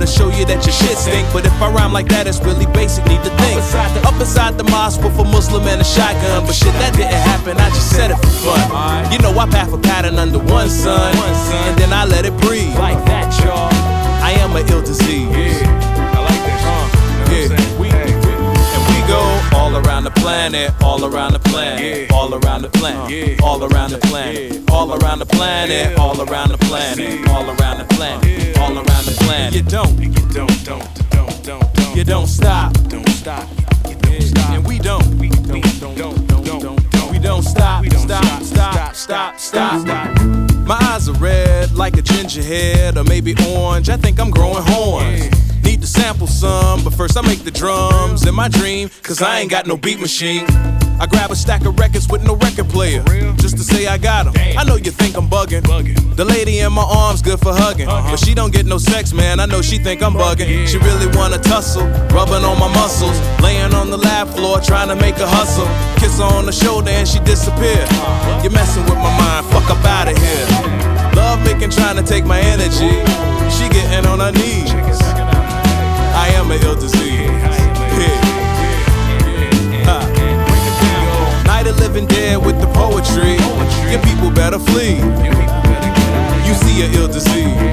to show you that your shit stink. But if I rhyme like that, it's really basic, need to think. Up inside the mosque with a Muslim and a shotgun. But shit, that didn't happen, I just said it for fun. You know I path a pattern under one sun, and then I let it breathe. Like that, y'all. I am an ill disease. I like that. Go all around the planet, all around the planet, all around the planet, all around the planet, all around the planet, all around the planet, all around the planet, all around the planet. You don't stop, and we don't stop. My eyes are red like a ginger head, or maybe orange. I think I'm growing horns. Need to sample some, but first I make the drums in my dream, cause I ain't got no beat machine. I grab a stack of records with no record player, just to say I got 'em. I know you think I'm bugging. The lady in my arms good for hugging, but she don't get no sex, man. I know she think I'm bugging. She really wanna tussle, rubbing on my muscles, laying on the lab floor trying to make a hustle. Kiss her on the shoulder and she disappear. You're messing with my mind, fuck up out of here. Love making, trying to take my energy. She getting on her knees. I am an ill disease. Night of living dead with the poetry. Your people better flee. You see an ill disease.